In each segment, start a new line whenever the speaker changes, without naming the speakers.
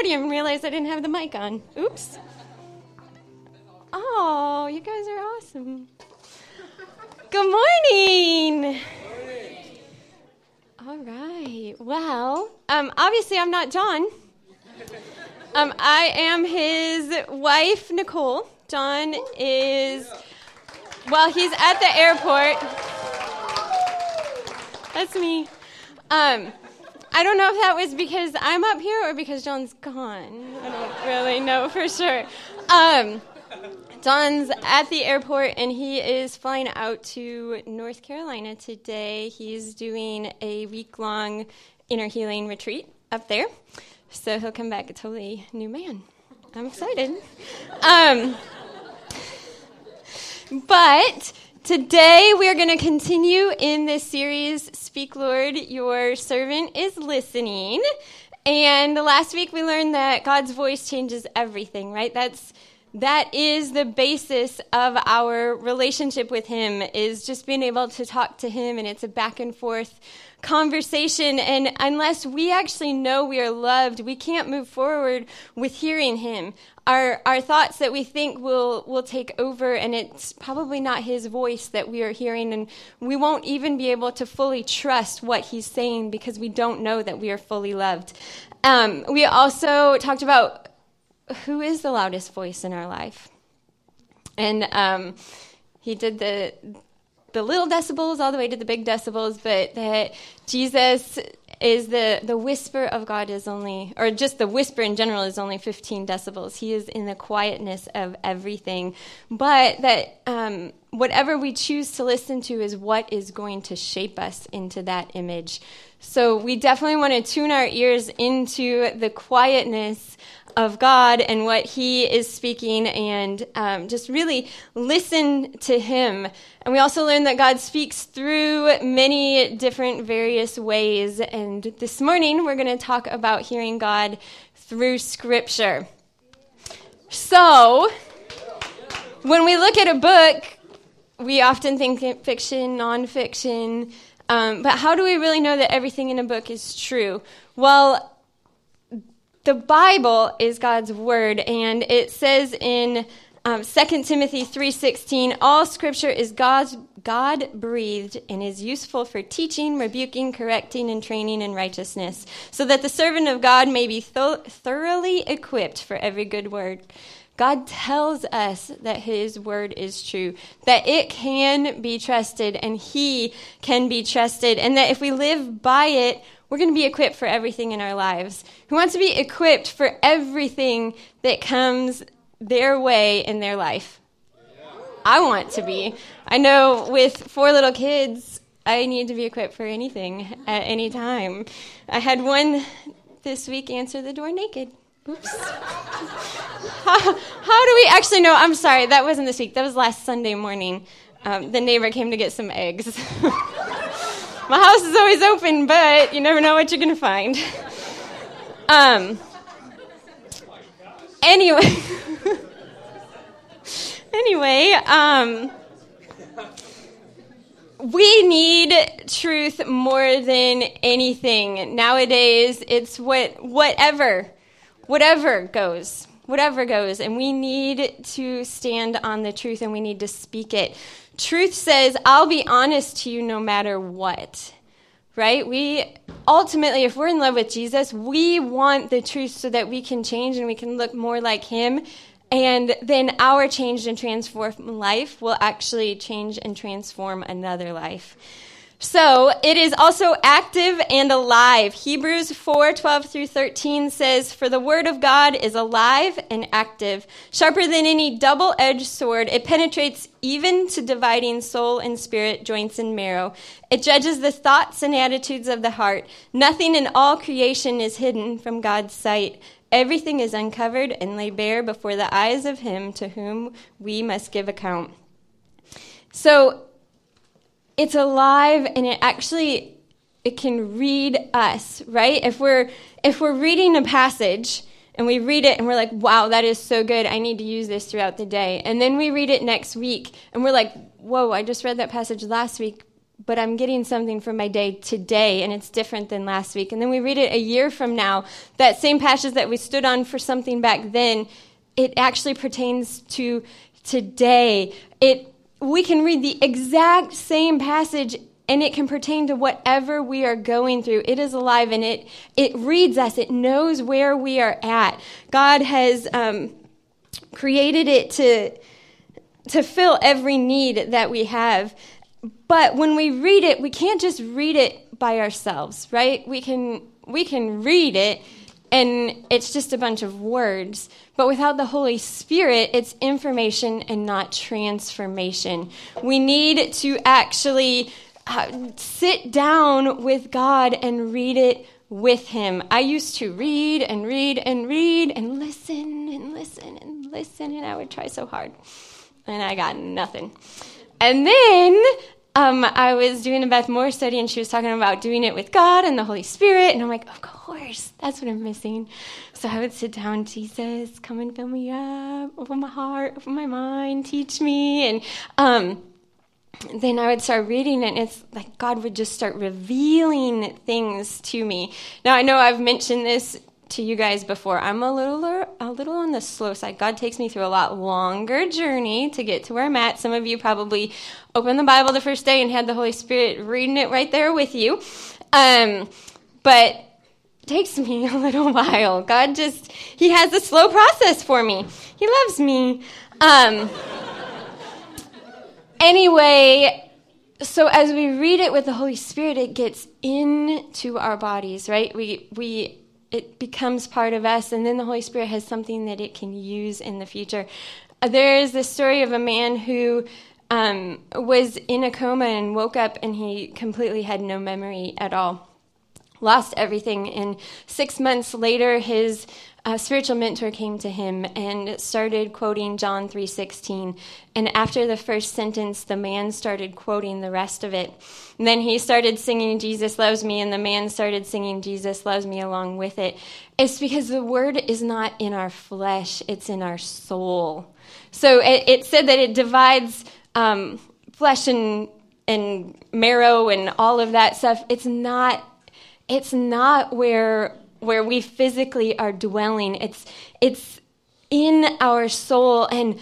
podium and realized I didn't have the mic on. Oops. Oh, you guys are awesome. Good morning. All right. Well, obviously I'm not John. I am his wife, Nicole. John is, well, he's at the airport. That's me. I don't know if that was because I'm up here or because John's gone. I don't really know for sure. John's at the airport, and he is flying out to North Carolina today. He's doing a week-long inner healing retreat up there. So he'll come back a totally new man. I'm excited. But today we are going to continue in this series, Speak, Lord, Your Servant is Listening. And last week we learned that God's voice changes everything, right? That is the basis of our relationship with him, is just being able to talk to him, and it's a back and forth conversation. And unless we actually know we are loved, we can't move forward with hearing him. Our thoughts that we think will take over, and it's probably not his voice that we are hearing, and we won't even be able to fully trust what he's saying because we don't know that we are fully loved. We also talked about who is the loudest voice in our life. And he did the little decibels all the way to the big decibels, but that Jesus is the whisper of God is only, or just the whisper in general is only 15 decibels. He is in the quietness of everything. But that whatever we choose to listen to is what is going to shape us into that image. So we definitely want to tune our ears into the quietness of God and what he is speaking, and just really listen to him. And we also learned that God speaks through many different various ways. And this morning we're going to talk about hearing God through Scripture. So when we look at a book, we often think fiction, nonfiction, but how do we really know that everything in a book is true? Well, the Bible is God's word, and it says in 2 Timothy 3:16, all Scripture is God-breathed and is useful for teaching, rebuking, correcting, and training in righteousness, so that the servant of God may be thoroughly equipped for every good word. God tells us that his word is true, that it can be trusted, and he can be trusted, and that if we live by it, we're going to be equipped for everything in our lives. Who wants to be equipped for everything that comes their way in their life? I want to be. I know with 4 little kids, I need to be equipped for anything at any time. I had one this week answer the door naked. Oops. How do we actually know? I'm sorry, that wasn't this week. That was last Sunday morning. The neighbor came to get some eggs. My house is always open, but you never know what you're going to find. Anyway, we need truth more than anything. Nowadays, it's whatever goes. Whatever goes, and we need to stand on the truth, and we need to speak it. Truth says, I'll be honest to you no matter what, right? We ultimately, if we're in love with Jesus, we want the truth so that we can change and we can look more like him, and then our changed and transformed life will actually change and transform another life. So it is also active and alive. Hebrews 4:12 through 13 says, for the word of God is alive and active, sharper than any double-edged sword. It penetrates even to dividing soul and spirit, joints and marrow. It judges the thoughts and attitudes of the heart. Nothing in all creation is hidden from God's sight. Everything is uncovered and laid bare before the eyes of him to whom we must give account. So it's alive, and it can read us, right? If we're reading a passage and we read it and we're like, wow, that is so good, I need to use this throughout the day. And then we read it next week and we're like, whoa, I just read that passage last week, but I'm getting something from my day today, and it's different than last week. And then we read it a year from now. That same passage that we stood on for something back then, it actually pertains to today. We can read the exact same passage, and it can pertain to whatever we are going through. It is alive, and it reads us. It knows where we are at. God has created it to fill every need that we have. But when we read it, we can't just read it by ourselves, right? We can read it, and it's just a bunch of words. But without the Holy Spirit, it's information and not transformation. We need to actually sit down with God and read it with him. I used to read and read and read and listen and listen and listen, and I would try so hard, and I got nothing. And then I was doing a Beth Moore study, and she was talking about doing it with God and the Holy Spirit, and I'm like, of course, that's what I'm missing. So I would sit down, Jesus, come and fill me up, open my heart, open my mind, teach me, and then I would start reading, and it's like God would just start revealing things to me. Now, I know I've mentioned this to you guys before. I'm a little on the slow side. God takes me through a lot longer journey to get to where I'm at. Some of you probably opened the Bible the first day and had the Holy Spirit reading it right there with you. But it takes me a little while. God he has a slow process for me. He loves me. Anyway, so as we read it with the Holy Spirit, it gets into our bodies, right? It becomes part of us, and then the Holy Spirit has something that it can use in the future. There is this story of a man who was in a coma and woke up, and he completely had no memory at all. Lost everything. And 6 months later, his spiritual mentor came to him and started quoting John 3:16. And after the first sentence, the man started quoting the rest of it. And then he started singing, Jesus loves me, and the man started singing, Jesus loves me along with it. It's because the word is not in our flesh, it's in our soul. So it said that it divides flesh and marrow and all of that stuff. It's not where we physically are dwelling. It's in our soul, and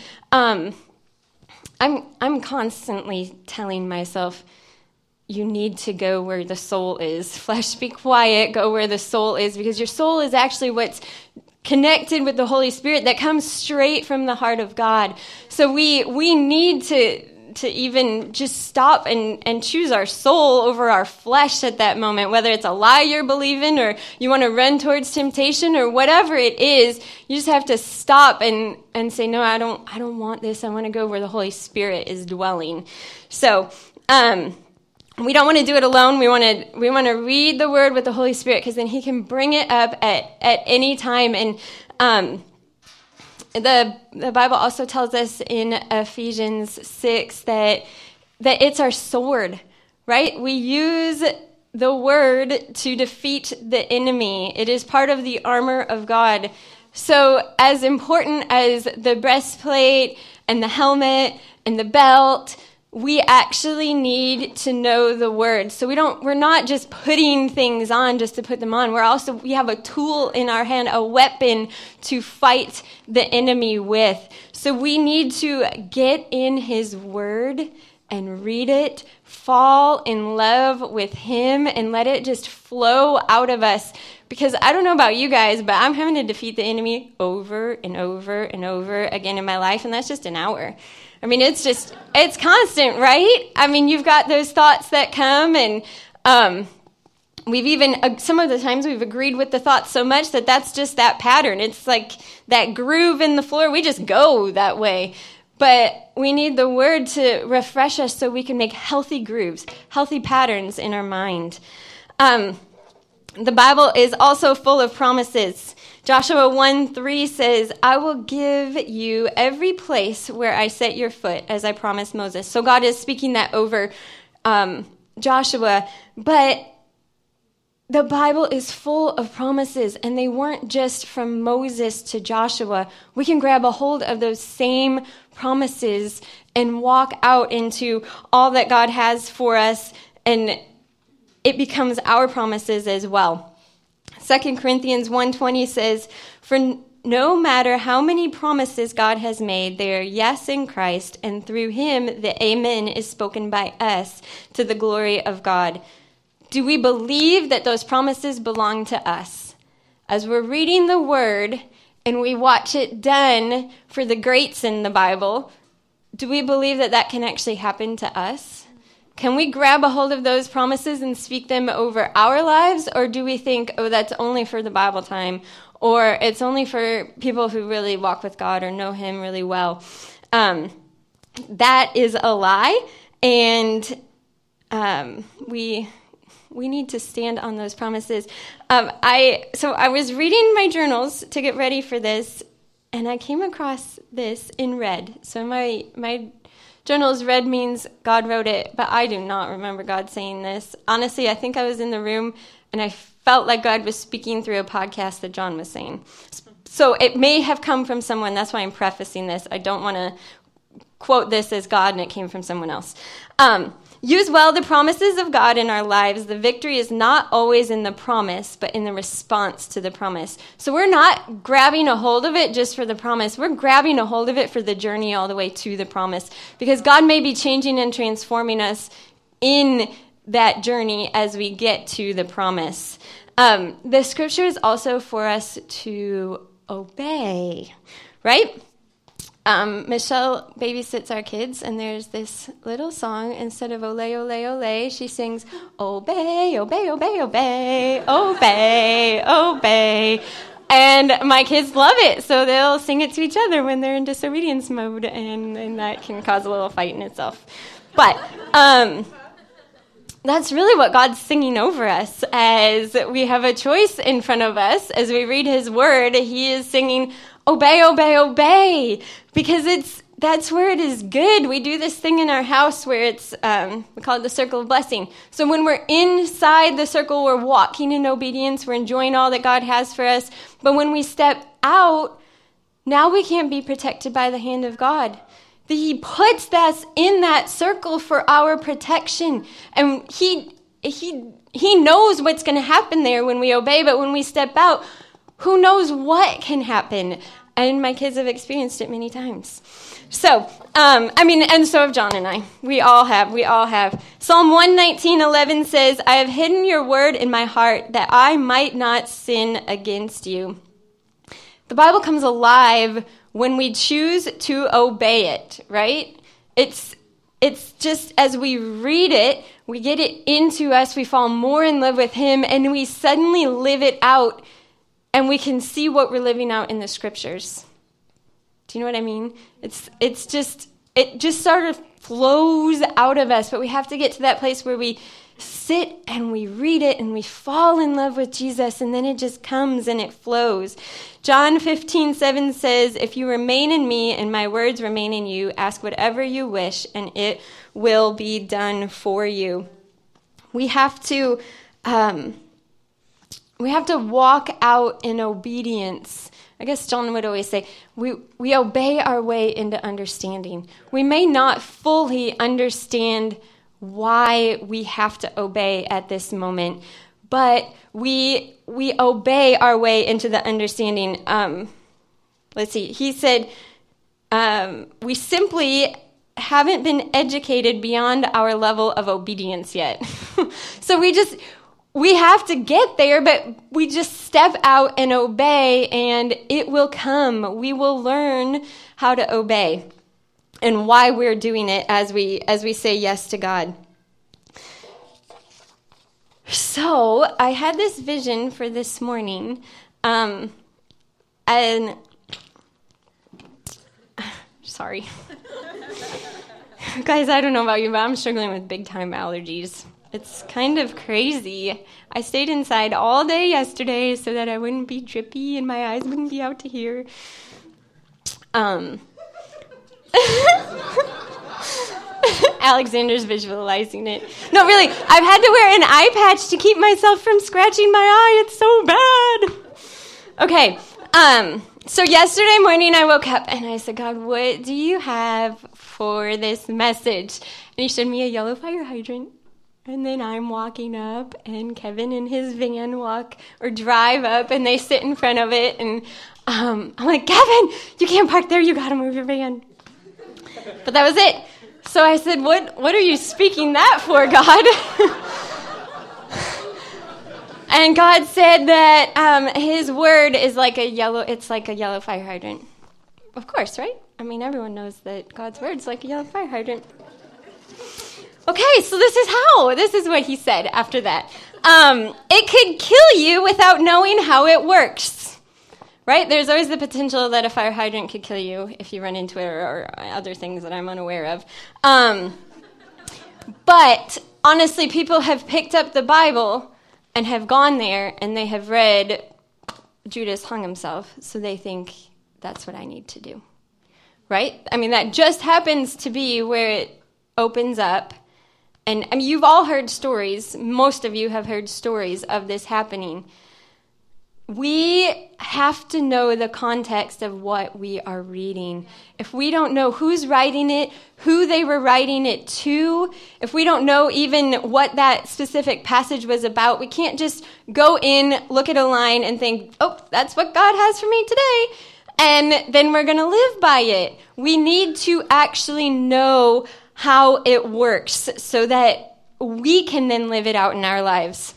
I'm constantly telling myself, you need to go where the soul is. Flesh, be quiet. Go where the soul is, because your soul is actually what's connected with the Holy Spirit that comes straight from the heart of God. So we need to even just stop and choose our soul over our flesh at that moment, whether it's a lie you're believing or you want to run towards temptation or whatever it is. You just have to stop and say, no, I don't want this. I want to go where the Holy Spirit is dwelling. So we don't want to do it alone. We want to read the word with the Holy Spirit, because then he can bring it up at any time. And the Bible also tells us in Ephesians 6 that it's our sword, right? We use the word to defeat the enemy. It is part of the armor of God. So as important as the breastplate and the helmet and the belt, we actually need to know the word. So we're not just putting things on just to put them on. We have a tool in our hand, a weapon to fight the enemy with. So we need to get in his word and read it, fall in love with him, and let it just flow out of us. Because I don't know about you guys, but I'm having to defeat the enemy over and over and over again in my life, and that's just an hour. I mean, it's constant, right? I mean, you've got those thoughts that come, and we've even, some of the times we've agreed with the thoughts so much that's just that pattern. It's like that groove in the floor. We just go that way. But we need the word to refresh us so we can make healthy grooves, healthy patterns in our mind. The Bible is also full of promises. Joshua 1:3 says, I will give you every place where I set your foot, as I promised Moses. So God is speaking that over Joshua. But the Bible is full of promises, and they weren't just from Moses to Joshua. We can grab a hold of those same promises and walk out into all that God has for us and it becomes our promises as well. 2 Corinthians 1:20 says, "For no matter how many promises God has made, they are yes in Christ, and through him the amen is spoken by us to the glory of God." Do we believe that those promises belong to us? As we're reading the word and we watch it done for the greats in the Bible, do we believe that that can actually happen to us? Can we grab a hold of those promises and speak them over our lives? Or do we think, oh, that's only for the Bible time, or it's only for people who really walk with God or know him really well? That is a lie, and we need to stand on those promises. I was reading my journals to get ready for this, and I came across this in red. So my journals, red means God wrote it, but I do not remember God saying this. Honestly, I think I was in the room, and I felt like God was speaking through a podcast that John was saying. So it may have come from someone. That's why I'm prefacing this. I don't want to quote this as God, and it came from someone else. Use well the promises of God in our lives. The victory is not always in the promise, but in the response to the promise. So we're not grabbing a hold of it just for the promise. We're grabbing a hold of it for the journey all the way to the promise, because God may be changing and transforming us in that journey as we get to the promise. The scripture is also for us to obey, right? Michelle babysits our kids, and there's this little song. Instead of ole, ole, ole, she sings, obey, obey, obey, obey, obey, obey. And my kids love it, so they'll sing it to each other when they're in disobedience mode, and that can cause a little fight in itself. But that's really what God's singing over us as we have a choice in front of us. As we read his word, he is singing, obey, obey, obey, because that's where it is good. We do this thing in our house where it's, we call it the circle of blessing. So when we're inside the circle, we're walking in obedience, we're enjoying all that God has for us. But when we step out, now we can't be protected by the hand of God. He puts us in that circle for our protection. And he knows what's going to happen there when we obey, but when we step out, who knows what can happen? And my kids have experienced it many times. So, and so have John and I. We all have. Psalm 119:11 says, I have hidden your word in my heart that I might not sin against you. The Bible comes alive when we choose to obey it, right? It's just as we read it, we get it into us, we fall more in love with him, and we suddenly live it out, and we can see what we're living out in the scriptures. Do you know what I mean? It just sort of flows out of us, but we have to get to that place where we sit and we read it and we fall in love with Jesus, and then it just comes and it flows. John 15:7 says, if you remain in me and my words remain in you, ask whatever you wish and it will be done for you. We have to walk out in obedience. I guess John would always say, we obey our way into understanding. We may not fully understand why we have to obey at this moment, but we obey our way into the understanding. Let's see. He said, we simply haven't been educated beyond our level of obedience yet. So we have to get there, but we just step out and obey, and it will come. We will learn how to obey and why we're doing it as we say yes to God. So I had this vision for this morning, and sorry. Guys, I don't know about you, but I'm struggling with big-time allergies. It's kind of crazy. I stayed inside all day yesterday so that I wouldn't be drippy and my eyes wouldn't be out to here. Alexander's visualizing it. No, really, I've had to wear an eye patch to keep myself from scratching my eye. It's so bad. Okay, so yesterday morning I woke up and I said, God, what do you have for this message? And he showed me a yellow fire hydrant. And then I'm walking up, and Kevin and his van drive up, and they sit in front of it, and I'm like, Kevin, you can't park there, you gotta move your van. But that was it. So I said, what are you speaking that for, God? And God said that his word is like a yellow fire hydrant. Of course, right? I mean, everyone knows that God's word is like a yellow fire hydrant. Okay, so this is what he said after that. It could kill you without knowing how it works, right? There's always the potential that a fire hydrant could kill you if you run into it or other things that I'm unaware of. But honestly, people have picked up the Bible and have gone there and they have read Judas hung himself, so they think that's what I need to do, right? I mean, that just happens to be where it opens up. And I mean, you've all heard stories. Most of you have heard stories of this happening. We have to know the context of what we are reading. If we don't know who's writing it, who they were writing it to, if we don't know even what that specific passage was about, we can't just go in, look at a line, and think, oh, that's what God has for me today, and then we're going to live by it. We need to actually know how it works so that we can then live it out in our lives.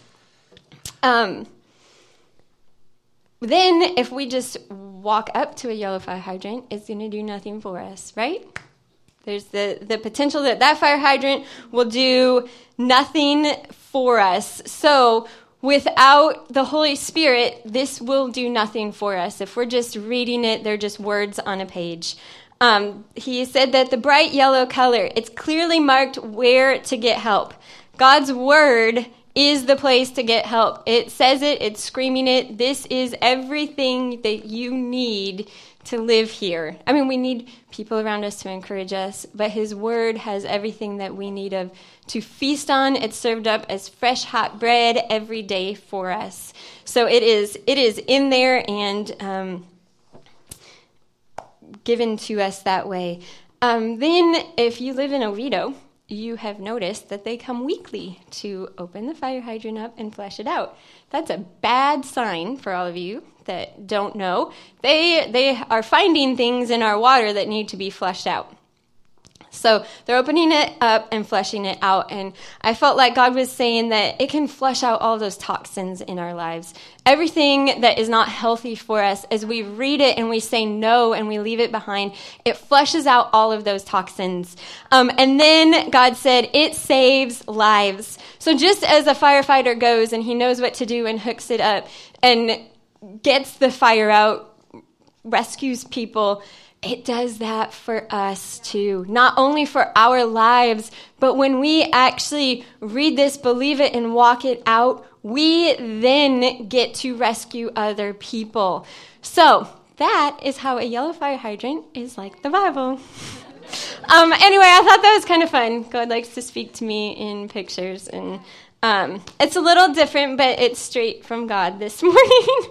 Then if we just walk up to a yellow fire hydrant, it's going to do nothing for us, right? There's the potential that fire hydrant will do nothing for us. So without the Holy Spirit, this will do nothing for us. If we're just reading it, they're just words on a page. He said that the bright yellow color, it's clearly marked where to get help. God's word is the place to get help. It says it, it's screaming it. This is everything that you need to live here. I mean, we need people around us to encourage us, but his word has everything that we need to feast on. It's served up as fresh, hot bread every day for us. So it is in there and given to us that way. Then if you live in Oviedo, you have noticed that they come weekly to open the fire hydrant up and flush it out. That's a bad sign for all of you that don't know. They are finding things in our water that need to be flushed out. So they're opening it up and flushing it out. And I felt like God was saying that it can flush out all those toxins in our lives. Everything that is not healthy for us, as we read it and we say no and we leave it behind, it flushes out all of those toxins. And then God said, it saves lives. So just as a firefighter goes and he knows what to do and hooks it up and gets the fire out, rescues people, it does that for us too. Not only for our lives, but when we actually read this, believe it, and walk it out, we then get to rescue other people. So that is how a yellow fire hydrant is like the Bible. Anyway, I thought that was kind of fun. God likes to speak to me in pictures, and it's a little different, but it's straight from God this morning.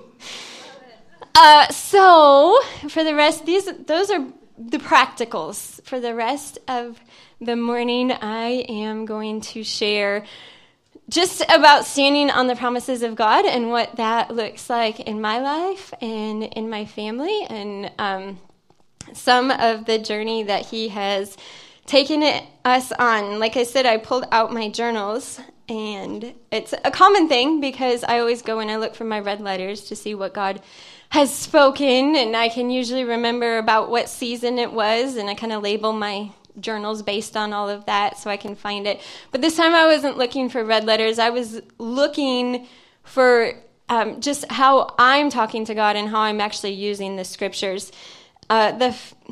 So for the rest, those are the practicals. For the rest of the morning, I am going to share just about standing on the promises of God and what that looks like in my life and in my family, and some of the journey that he has taken us on. Like I said, I pulled out my journals, and it's a common thing because I always go and I look for my red letters to see what God has spoken, and I can usually remember about what season it was, and I kind of label my journals based on all of that so I can find it. But this time I wasn't looking for red letters. I was looking for just how I'm talking to God and how I'm actually using the scriptures. I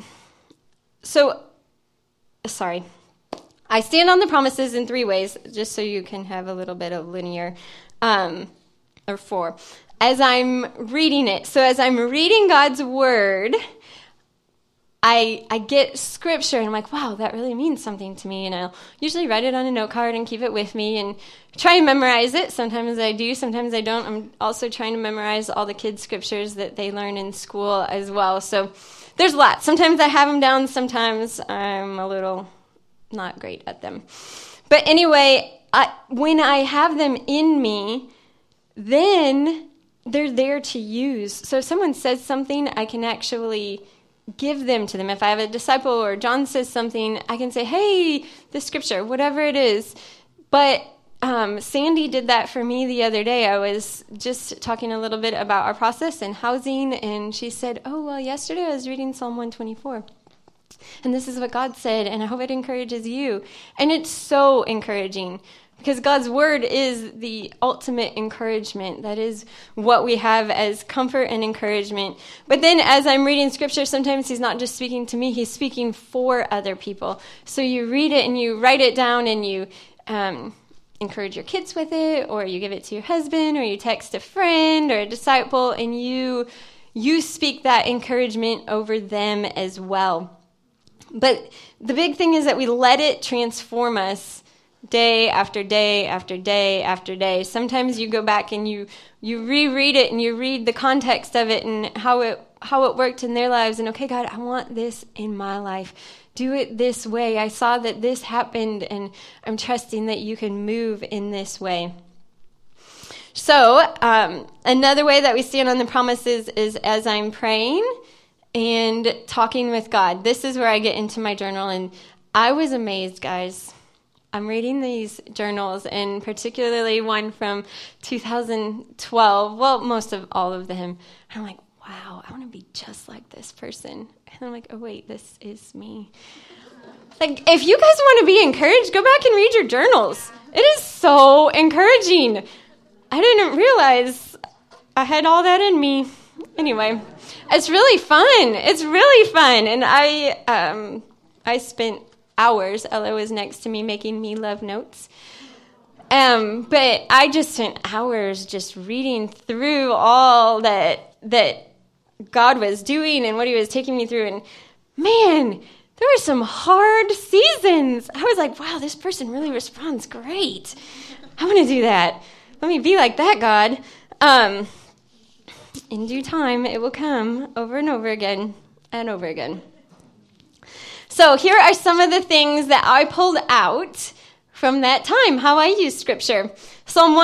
stand on the promises in 3 ways, just so you can have a little bit of linear, or 4. As I'm reading it. So as I'm reading God's word, I get scripture, and I'm like, wow, that really means something to me. And I'll usually write it on a note card and keep it with me and try and memorize it. Sometimes I do, sometimes I don't. I'm also trying to memorize all the kids' scriptures that they learn in school as well. So there's lots. Sometimes I have them down. Sometimes I'm a little not great at them. But anyway, when I have them in me, then they're there to use. So if someone says something, I can actually give them to them. If I have a disciple or John says something, I can say, hey, the scripture, whatever it is. But Sandy did that for me the other day. I was just talking a little bit about our process and housing, and she said, oh, well, yesterday I was reading Psalm 124. And this is what God said, and I hope it encourages you. And it's so encouraging because God's word is the ultimate encouragement. That is what we have as comfort and encouragement. But then as I'm reading scripture, sometimes he's not just speaking to me, he's speaking for other people. So you read it and you write it down and you encourage your kids with it, or you give it to your husband, or you text a friend or a disciple, and you speak that encouragement over them as well. But the big thing is that we let it transform us day after day after day after day. Sometimes you go back and you reread it and you read the context of it and how it worked in their lives. And okay, God, I want this in my life. Do it this way. I saw that this happened, and I'm trusting that you can move in this way. So another way that we stand on the promises is as I'm praying and talking with God. This is where I get into my journal, and I was amazed, guys. I'm reading these journals, and particularly one from 2012. Well, most of all of them. I'm like, wow, I want to be just like this person. And I'm like, oh, wait, this is me. Like, if you guys want to be encouraged, go back and read your journals. It is so encouraging. I didn't realize I had all that in me. Anyway, it's really fun. It's really fun. And I spent hours, Ella was next to me making me love notes. But I just spent hours just reading through all that God was doing and what he was taking me through. And man, there were some hard seasons. I was like, wow, this person really responds great. I want to do that. Let me be like that, God. In due time, it will come over and over again and over again. So here are some of the things that I pulled out from that time, how I use scripture. Psalm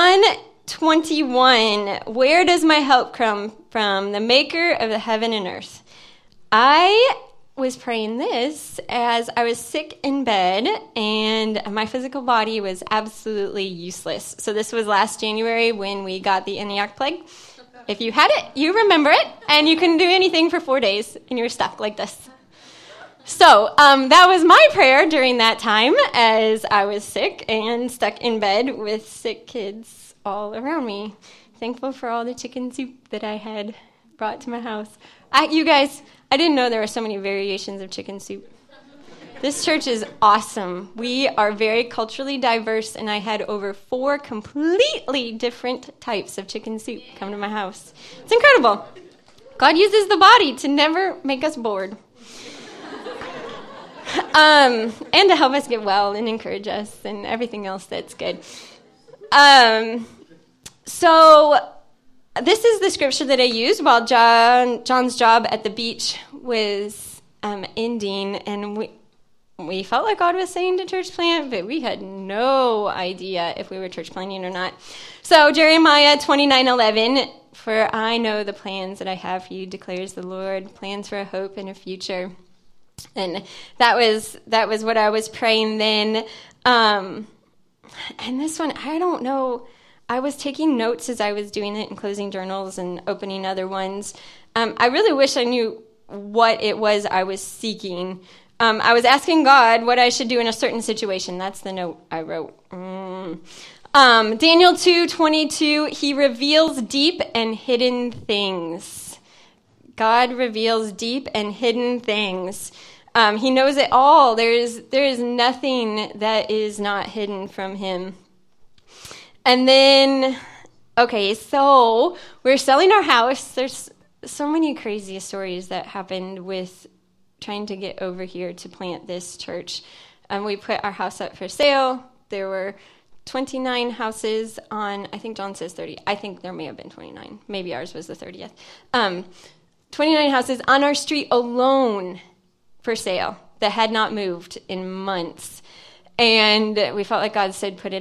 121, where does my help come from? The maker of the heaven and earth. I was praying this as I was sick in bed and my physical body was absolutely useless. So this was last January when we got the Antioch plague. If you had it, you remember it, and you couldn't do anything for 4 days, and you were stuck like this. So that was my prayer during that time as I was sick and stuck in bed with sick kids all around me. Thankful for all the chicken soup that I had brought to my house. You guys, I didn't know there were so many variations of chicken soup. This church is awesome. We are very culturally diverse, and I had over 4 completely different types of chicken soup come to my house. It's incredible. God uses the body to never make us bored. And to help us get well and encourage us and everything else that's good. So this is the scripture that I used while John's job at the beach was ending, and we felt like God was saying to church plant, but we had no idea if we were church planting or not. So Jeremiah 29:11, for I know the plans that I have for you, declares the Lord, plans for a hope and a future. And that was what I was praying then. And this one, I don't know. I was taking notes as I was doing it and closing journals and opening other ones. I really wish I knew what it was I was seeking. I was asking God what I should do in a certain situation. That's the note I wrote. Daniel 2:22, he reveals deep and hidden things. God reveals deep and hidden things. He knows it all. There is nothing that is not hidden from him. And then, okay, so we're selling our house. There's so many crazy stories that happened with trying to get over here to plant this church. We put our house up for sale. There were 29 houses on, I think John says 30. I think there may have been 29. Maybe ours was the 30th. 29 houses on our street alone for sale that had not moved in months. And we felt like God said, put it up.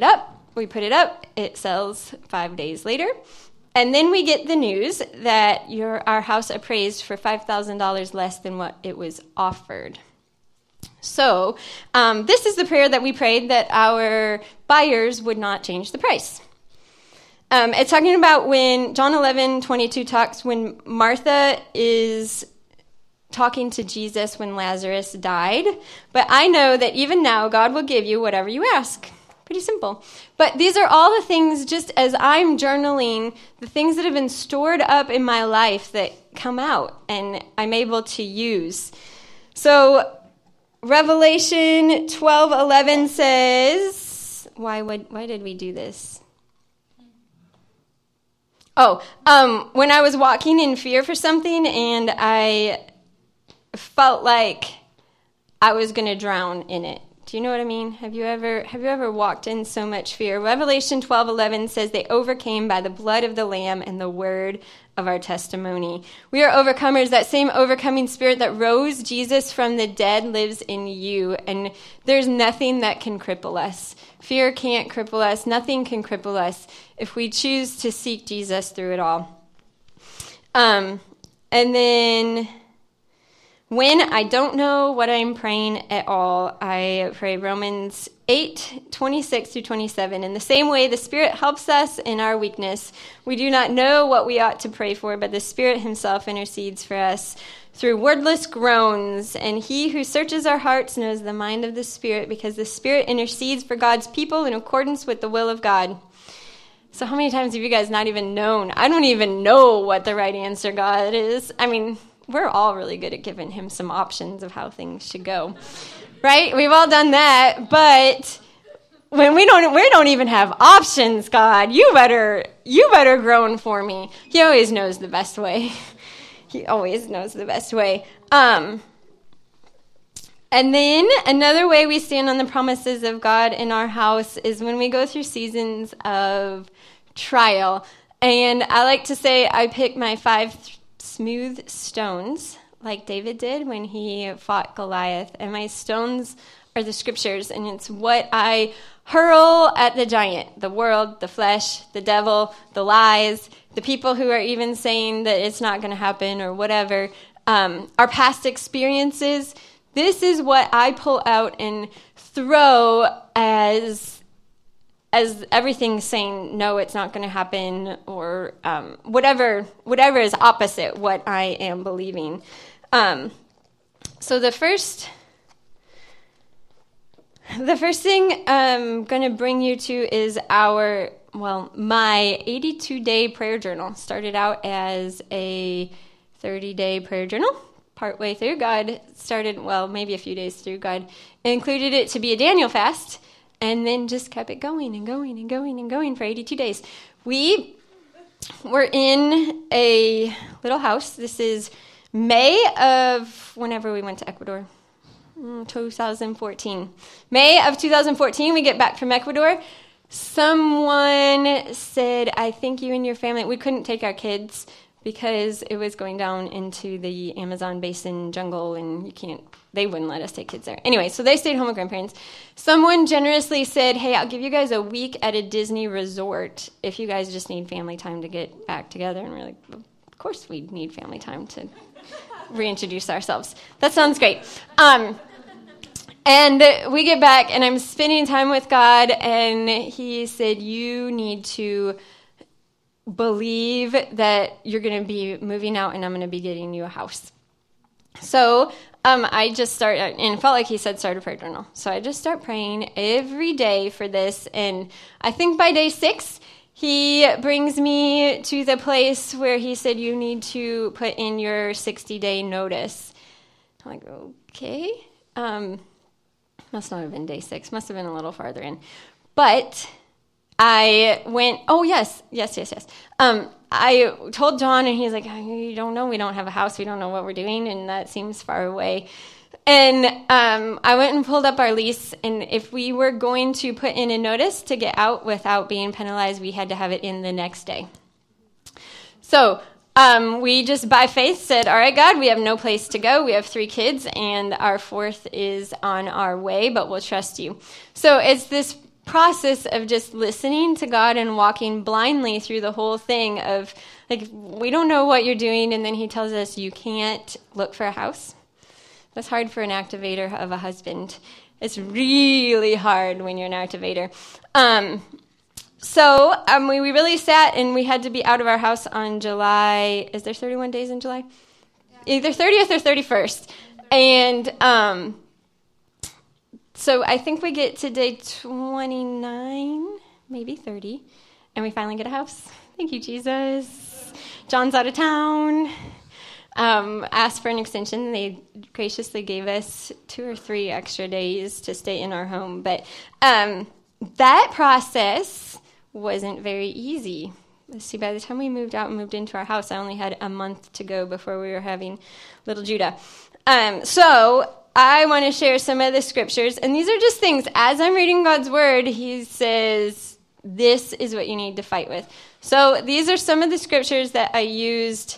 We put it up. It sells 5 days later. And then we get the news that our house appraised for $5,000 less than what it was offered. So this is the prayer that we prayed, that our buyers would not change the price. It's talking about when John 11:22 talks, when Martha is talking to Jesus when Lazarus died. But I know that even now God will give you whatever you ask. Pretty simple. But these are all the things, just as I'm journaling, the things that have been stored up in my life that come out and I'm able to use. So Revelation 12:11 says, why did we do this? When I was walking in fear for something and I felt like I was going to drown in it. Do you know what I mean? Have you ever walked in so much fear? Revelation 12:11 says they overcame by the blood of the Lamb and the word of our testimony. We are overcomers. That same overcoming spirit that rose Jesus from the dead lives in you, and there's nothing that can cripple us. Fear can't cripple us. Nothing can cripple us if we choose to seek Jesus through it all. And then when I don't know what I'm praying at all, I pray Romans 8:26-27. In the same way, the Spirit helps us in our weakness. We do not know what we ought to pray for, but the Spirit himself intercedes for us through wordless groans. And he who searches our hearts knows the mind of the Spirit, because the Spirit intercedes for God's people in accordance with the will of God. So how many times have you guys not even known? I don't even know what the right answer, God, is. I mean, we're all really good at giving him some options of how things should go, right? We've all done that, but when we don't even have options, God, you better groan for me. He always knows the best way. He always knows the best way. And then another way we stand on the promises of God in our house is when we go through seasons of trial. And I like to say I pick my 5 smooth stones, like David did when he fought Goliath. And my stones are the scriptures, and it's what I hurl at the giant, the world, the flesh, the devil, the lies, the people who are even saying that it's not going to happen or whatever, our past experiences. This is what I pull out and throw as everything saying, no, it's not going to happen, or whatever is opposite what I am believing. So the first thing I'm going to bring you to is my 82-day prayer journal. Started out as a 30-day prayer journal. Partway through, God started, maybe a few days through, God included it to be a Daniel fast, and then just kept it going and going and going and going for 82 days. We were in a little house. This is May of whenever we went to Ecuador, 2014. May of 2014, we get back from Ecuador. Someone said, I think you and your family, we couldn't take our kids because it was going down into the Amazon basin jungle, and they wouldn't let us take kids there. Anyway, so they stayed home with grandparents. Someone generously said, hey, I'll give you guys a week at a Disney resort if you guys just need family time to get back together. And we're like, well, of course we need family time to reintroduce ourselves. That sounds great. And we get back, and I'm spending time with God, and he said, you need to believe that you're going to be moving out, and I'm going to be getting you a house. So I just started, and it felt like he said start a prayer journal. So I just start praying every day for this, and I think by day 6, he brings me to the place where he said, you need to put in your 60-day notice. I'm like, okay. Must not have been day 6. Must have been a little farther in. But I went, yes. I told John, and he's like, you don't know, we don't have a house, we don't know what we're doing, and that seems far away. And I went and pulled up our lease, and if we were going to put in a notice to get out without being penalized, we had to have it in the next day. So we just by faith said, all right, God, we have no place to go. We have 3 kids, and our 4th is on our way, but we'll trust you. So it's this process of just listening to God and walking blindly through the whole thing of, like, we don't know what you're doing, and then he tells us you can't look for a house. That's hard for an activator of a husband. It's really hard when you're an activator. So we really sat, and we had to be out of our house on July. Is there 31 days in July? Yeah. Either 30th or 31st. And so I think we get to day 29, maybe 30, and we finally get a house. Thank you, Jesus. John's out of town. Asked for an extension. They graciously gave us 2 or 3 extra days to stay in our home. But that process wasn't very easy. Let's see, by the time we moved out and moved into our house, I only had a month to go before we were having little Judah. So I want to share some of the scriptures. And these are just things, as I'm reading God's word, he says, this is what you need to fight with. So these are some of the scriptures that I used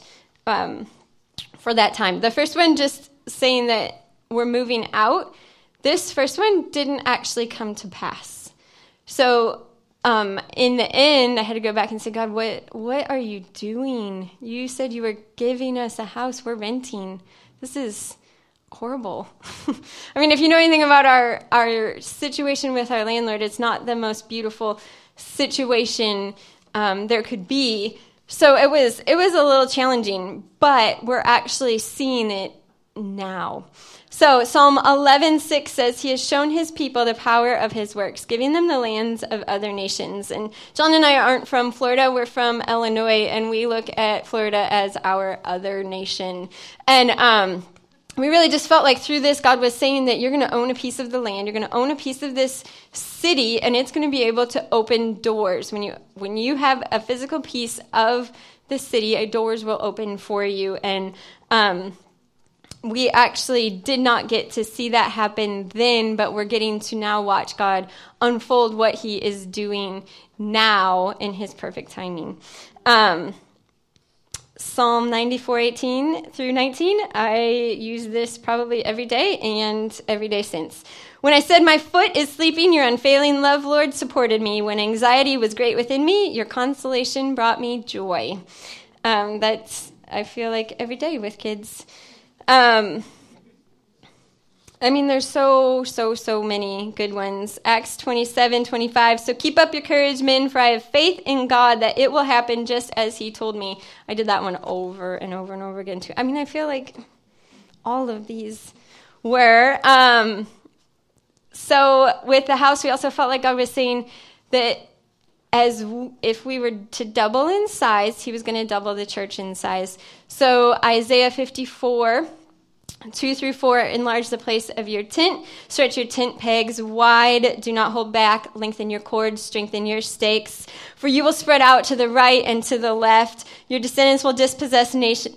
for that time. The first one, just saying that we're moving out. This first one didn't actually come to pass. So in the end, I had to go back and say, God, what are you doing? You said you were giving us a house. We're renting. This is horrible. I mean, if you know anything about our situation with our landlord, it's not the most beautiful situation there could be. So it was a little challenging, but we're actually seeing it now. So Psalm 11:6 says, he has shown his people the power of his works, giving them the lands of other nations. And John and I aren't from Florida. We're from Illinois, and we look at Florida as our other nation. And we really just felt like through this, God was saying that you're going to own a piece of the land. You're going to own a piece of this city, and it's going to be able to open doors. When you have a physical piece of the city, doors will open for you. And we actually did not get to see that happen then, but we're getting to now watch God unfold what he is doing now in his perfect timing. Psalm 94:18 through 19, I use this probably every day and every day since. When I said my foot is sleeping, your unfailing love, Lord, supported me. When anxiety was great within me, your consolation brought me joy. That's, I feel like, every day with kids. I mean, there's so many good ones. Acts 27:25. So keep up your courage, men, for I have faith in God that it will happen just as he told me. I did that one over and over and over again, too. I mean, I feel like all of these were. So with the house, we also felt like God was saying that if we were to double in size, he was going to double the church in size. So Isaiah 54:2-4, enlarge the place of your tent, stretch your tent pegs wide, do not hold back, lengthen your cords, strengthen your stakes, for you will spread out to the right and to the left. Your descendants will dispossess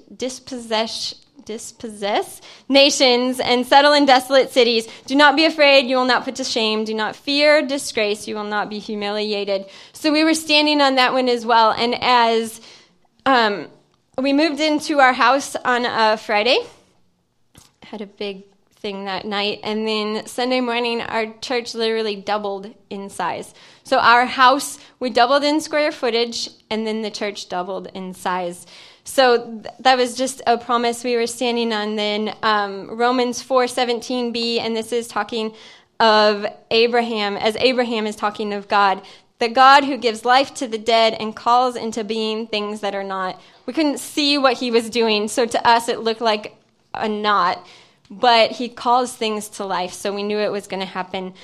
nations and settle in desolate cities. Do not be afraid, you will not put to shame. Do not fear disgrace, you will not be humiliated. So we were standing on that one as well. And as we moved into our house on a Friday, had a big thing that night, and then Sunday morning our church literally doubled in size. So our house, we doubled in square footage, and then the church doubled in size. So that was just a promise we were standing on. Then Romans 4:17b, and this is talking of Abraham, as Abraham is talking of God, the God who gives life to the dead and calls into being things that are not. We couldn't see what he was doing, so to us it looked like a knot, but he calls things to life, so we knew it was going to happen.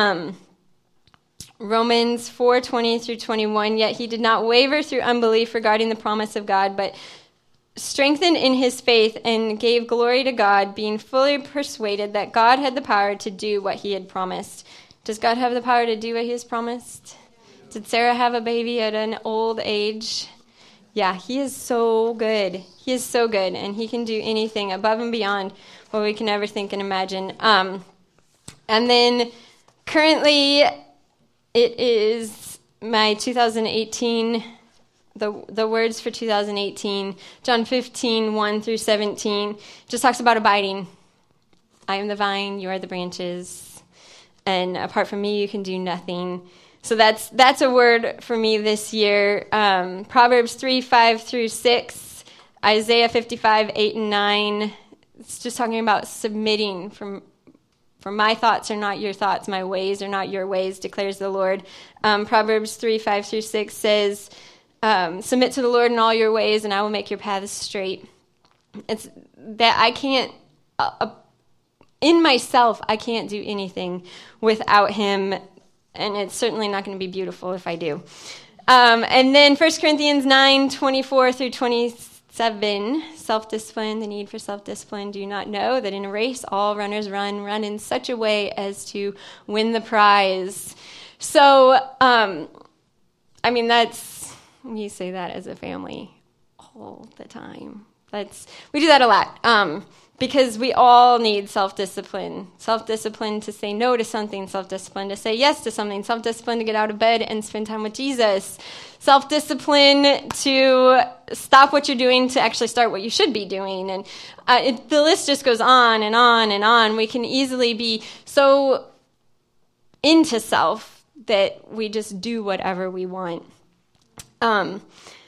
Romans 4:20-21, yet he did not waver through unbelief regarding the promise of God, but strengthened in his faith and gave glory to God, being fully persuaded that God had the power to do what he had promised. Does God have the power to do what he has promised? Did Sarah have a baby at an old age? Yeah, he is so good. He is so good, and he can do anything above and beyond what we can ever think and imagine. And then currently it is my 2018, the words for 2018, John 15:1-17, just talks about abiding. I am the vine, you are the branches. and apart from me, you can do nothing. So that's a word for me this year. Proverbs 3:5-6, Isaiah 55:8-9. It's just talking about submitting. For my thoughts are not your thoughts, my ways are not your ways, declares the Lord. Proverbs 3:5-6 says, submit to the Lord in all your ways, and I will make your paths straight. It's that I can't, in myself, I can't do anything without him, and it's certainly not going to be beautiful if I do. And then 1 Corinthians 9:24-27, self-discipline, the need for self-discipline. Do you not know that in a race all runners run in such a way as to win the prize? So, we say that as a family all the time. We do that a lot. Because we all need self-discipline. Self-discipline to say no to something, self-discipline to say yes to something, self-discipline to get out of bed and spend time with Jesus, self-discipline to stop what you're doing to actually start what you should be doing. And the list just goes on and on and on. We can easily be so into self that we just do whatever we want. And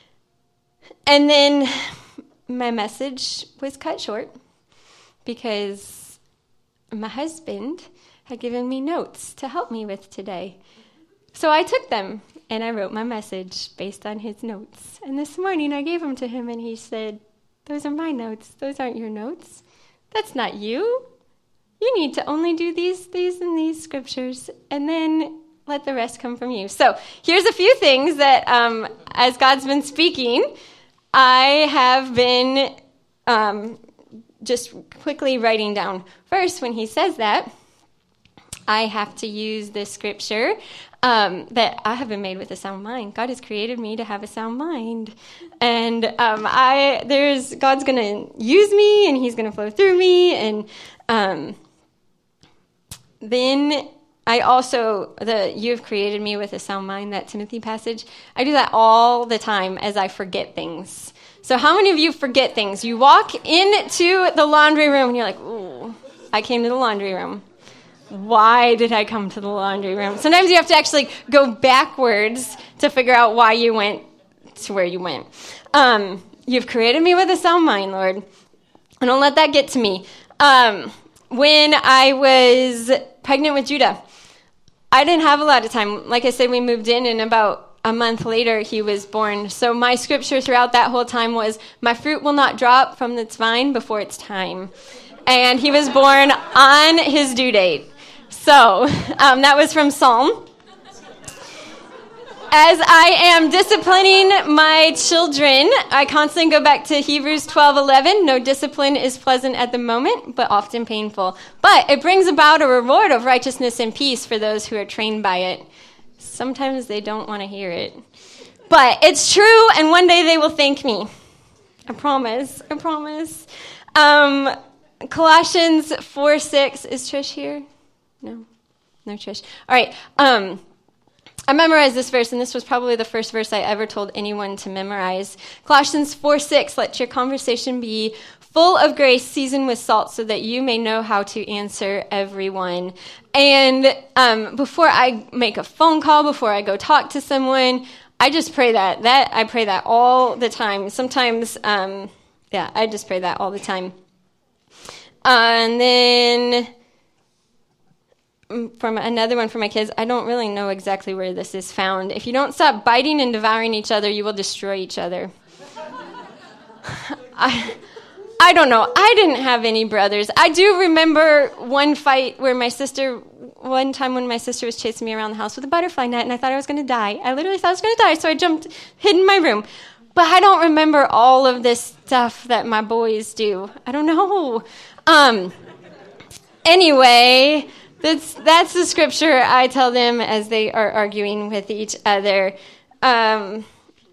then my message was cut short, because my husband had given me notes to help me with today. So I took them, and I wrote my message based on his notes. And this morning I gave them to him, and he said, those are my notes. Those aren't your notes. That's not you. You need to only do these, and these scriptures, and then let the rest come from you. So here's a few things that, as God's been speaking, I have been just quickly writing down. First, when he says that, I have to use this scripture that I have been made with a sound mind. God has created me to have a sound mind. And God's going to use me, and he's going to flow through me. And then I also, you've created me with a sound mind, that Timothy passage, I do that all the time as I forget things. So how many of you forget things? You walk into the laundry room and you're like, ooh, I came to the laundry room. Why did I come to the laundry room? Sometimes you have to actually go backwards to figure out why you went to where you went. You've created me with a sound mind, Lord. And don't let that get to me. When I was pregnant with Judah, I didn't have a lot of time. Like I said, we moved in, and about a month later, he was born. So my scripture throughout that whole time was, my fruit will not drop from its vine before its time. And he was born on his due date. So that was from Psalm. As I am disciplining my children, I constantly go back to Hebrews 12:11. No discipline is pleasant at the moment, but often painful. But it brings about a reward of righteousness and peace for those who are trained by it. Sometimes they don't want to hear it. But it's true, and one day they will thank me. I promise. Colossians 4:6. Is Trish here? No Trish. All right. I memorized this verse, and this was probably the first verse I ever told anyone to memorize. Colossians 4:6, let your conversation be full of grace, seasoned with salt, so that you may know how to answer everyone. And before I make a phone call, before I go talk to someone, I just pray that. I pray that all the time. Sometimes, I just pray that all the time. And then from another one for my kids, I don't really know exactly where this is found. If you don't stop biting and devouring each other, you will destroy each other. I don't know. I didn't have any brothers. I do remember one fight where one time when my sister was chasing me around the house with a butterfly net, and I thought I was going to die. I literally thought I was going to die, so I hid in my room. But I don't remember all of this stuff that my boys do. I don't know. Anyway, that's the scripture I tell them as they are arguing with each other. And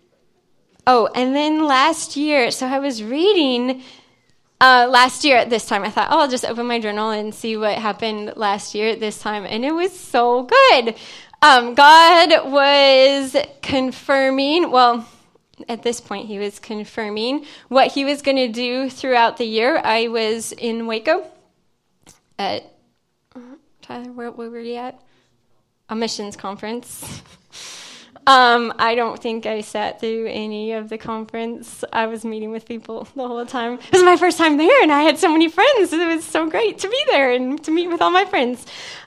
then last year, so I was reading last year at this time. I thought, I'll just open my journal and see what happened last year at this time. And it was so good. God was confirming, at this point, he was confirming what he was going to do throughout the year. I was in Waco at Tyler, where were you at? A missions conference. I don't think I sat through any of the conference. I was meeting with people the whole time. It was my first time there, and I had so many friends. It was so great to be there and to meet with all my friends.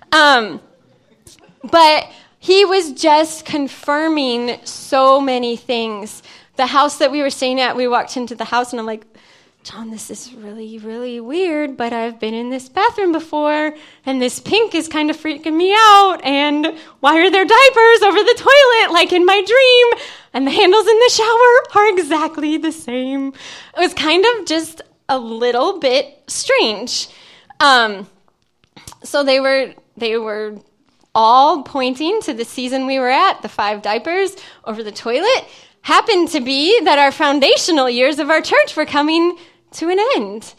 But he was just confirming so many things. The house that we were staying at, we walked into the house, and I'm like, John, this is really, really weird, but I've been in this bathroom before, and this pink is kind of freaking me out, and why are there diapers over the toilet, like in my dream? And the handles in the shower are exactly the same. It was kind of just a little bit strange. So they were all pointing to the season we were at, the 5 diapers over the toilet. Happened to be that our foundational years of our church were coming to an end.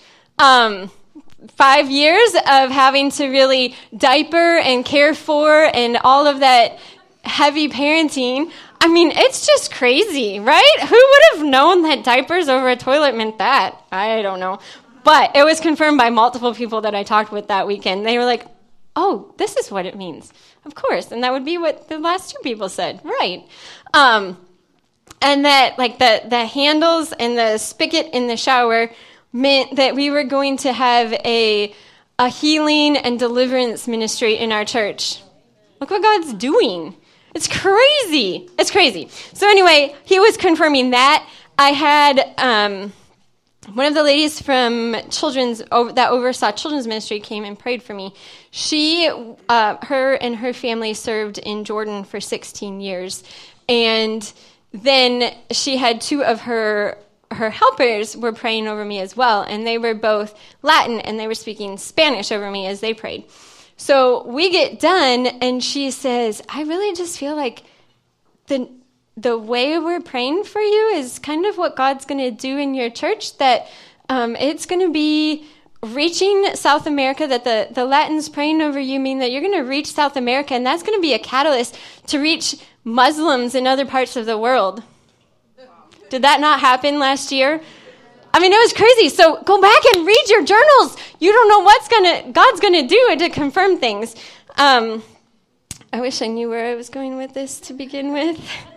5 years of having to really diaper and care for and all of that heavy parenting. I mean, it's just crazy, right? Who would have known that diapers over a toilet meant that? I don't know. But it was confirmed by multiple people that I talked with that weekend. They were like, oh, this is what it means. Of course. And that would be what the last 2 people said. Right. And that, like, the handles and the spigot in the shower meant that we were going to have a healing and deliverance ministry in our church. Look what God's doing. It's crazy. It's crazy. So anyway, he was confirming that. I had one of the ladies from that oversaw children's ministry came and prayed for me. She, her and her family served in Jordan for 16 years. And then she had 2 of her helpers were praying over me as well, and they were both Latin, and they were speaking Spanish over me as they prayed. So we get done, and she says, I really just feel like the way we're praying for you is kind of what God's going to do in your church, that it's going to be reaching South America, that the Latins praying over you mean that you're going to reach South America, and that's going to be a catalyst to reach Muslims in other parts of the world. Did that not happen last year? I mean, it was crazy. So go back and read your journals. You don't know what God's going to do to confirm things. I wish I knew where I was going with this to begin with.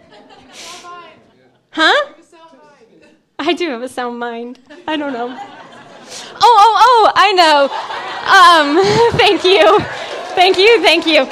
Huh? I do have a sound mind. I don't know. Oh, I know. Thank you.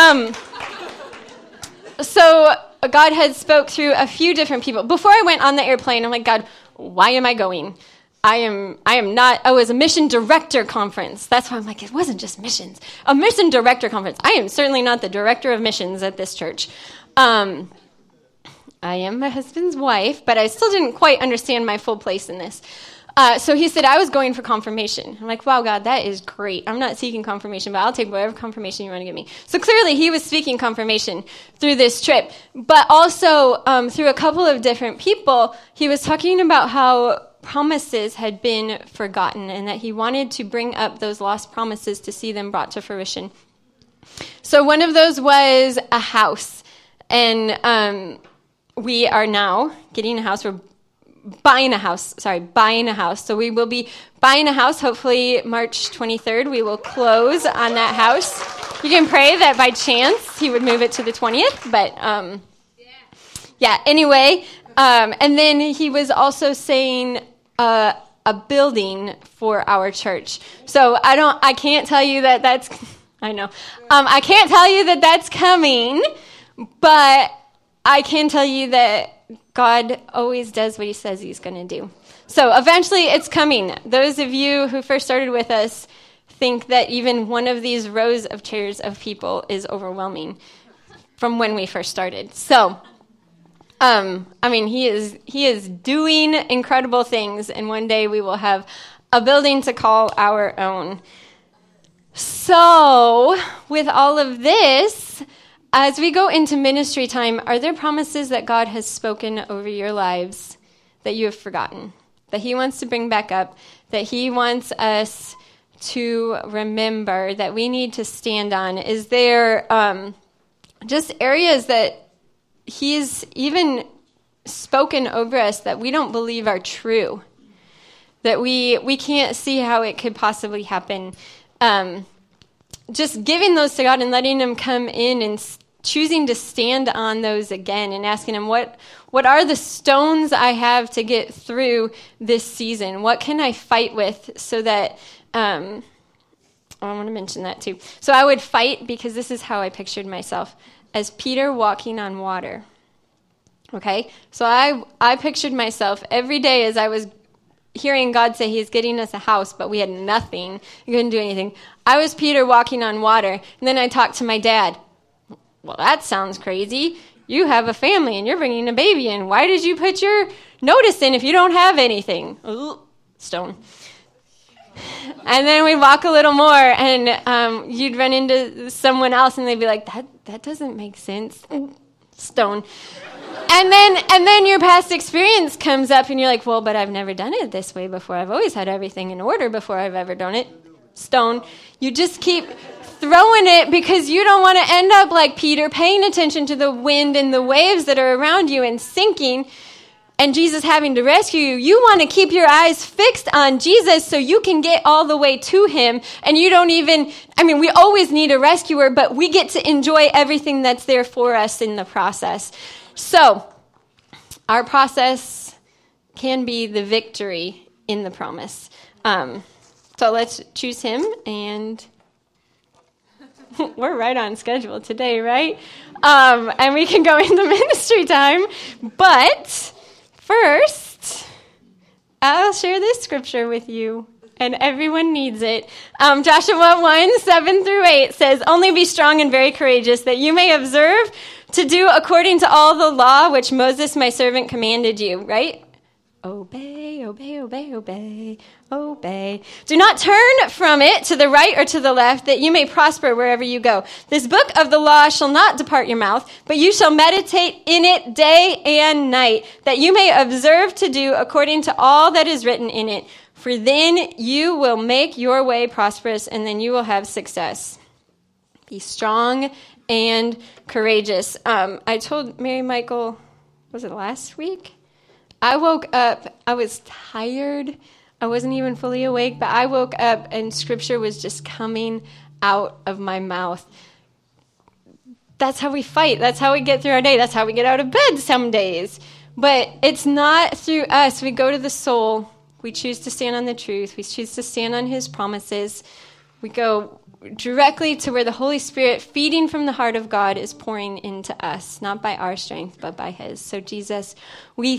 So God had spoke through a few different people. Before I went on the airplane, I'm like, God, why am I going? I am not, it was a mission director conference. That's why I'm like, it wasn't just missions. A mission director conference. I am certainly not the director of missions at this church. I am my husband's wife, but I still didn't quite understand my full place in this. So he said, I was going for confirmation. I'm like, wow, God, that is great. I'm not seeking confirmation, but I'll take whatever confirmation you want to give me. So clearly he was speaking confirmation through this trip. But also through a couple of different people, he was talking about how promises had been forgotten and that he wanted to bring up those lost promises to see them brought to fruition. So one of those was a house. And we are now getting a house. We're buying a house. So we will be buying a house. Hopefully March 23rd, we will close on that house. You can pray that by chance he would move it to the 20th. But anyway. And then he was also saying a building for our church. So I can't tell you that that's, I know. I can't tell you that that's coming, but I can tell you that God always does what he says he's going to do. So eventually it's coming. Those of you who first started with us think that even one of these rows of chairs of people is overwhelming from when we first started. So, he is doing incredible things, and one day we will have a building to call our own. So, with all of this, as we go into ministry time, are there promises that God has spoken over your lives that you have forgotten, that he wants to bring back up, that he wants us to remember, that we need to stand on? Is there just areas that he's even spoken over us that we don't believe are true, that we can't see how it could possibly happen? just giving those to God and letting him come in and choosing to stand on those again and asking him, what are the stones I have to get through this season? What can I fight with so that, I want to mention that too. So I would fight, because this is how I pictured myself, as Peter walking on water. Okay? So I pictured myself every day as I was hearing God say he's getting us a house, but we had nothing. We couldn't do anything. I was Peter walking on water, and then I talked to my dad. Well, that sounds crazy. You have a family, and you're bringing a baby in. Why did you put your notice in if you don't have anything? Ooh, stone. And then we'd walk a little more, and you'd run into someone else, and they'd be like, that doesn't make sense. Stone. And then your past experience comes up, and you're like, well, but I've never done it this way before. I've always had everything in order before I've ever done it. Stone. You just keep throwing it because you don't want to end up like Peter, paying attention to the wind and the waves that are around you and sinking, and Jesus having to rescue you. You want to keep your eyes fixed on Jesus so you can get all the way to him, and you don't even, we always need a rescuer, but we get to enjoy everything that's there for us in the process. So, our process can be the victory in the promise. So let's choose him, and we're right on schedule today, right? And we can go into ministry time, but first, I'll share this scripture with you, and everyone needs it. Joshua 1:7-8 says, "Only be strong and very courageous, that you may observe to do according to all the law which Moses my servant commanded you," right? Obey, obey, obey, obey, obey. "Do not turn from it to the right or to the left, that you may prosper wherever you go. This book of the law shall not depart your mouth, but you shall meditate in it day and night, that you may observe to do according to all that is written in it. For then you will make your way prosperous, and then you will have success. Be strong and courageous." I told Mary Michael, was it last week? I woke up, I was tired. I wasn't even fully awake, but I woke up and scripture was just coming out of my mouth. That's how we fight. That's how we get through our day. That's how we get out of bed some days. But it's not through us. We go to the soul. We choose to stand on the truth. We choose to stand on his promises. We go directly to where the Holy Spirit, feeding from the heart of God, is pouring into us, not by our strength, but by his. So Jesus, we